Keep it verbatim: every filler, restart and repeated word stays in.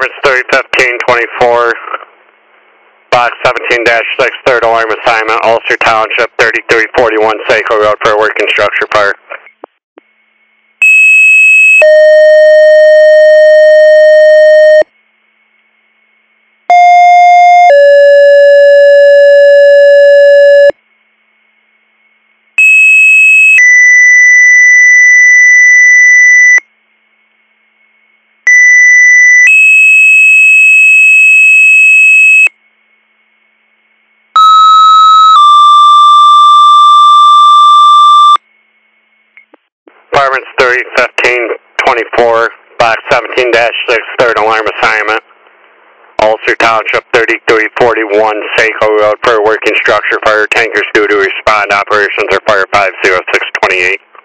Apartments thirty fifteen twenty-four, box seventeen dash six, third alarm assignment, Ulster Township, thirty-three forty-one Saco Road for a working structure fire. Apartments thirty fifteen twenty-four, box seventeen dash six, third alarm assignment, Ulster Township, thirty-three forty-one Saco Road for a working structure fire. Tankers due to respond. Operations are fire five zero six two eight.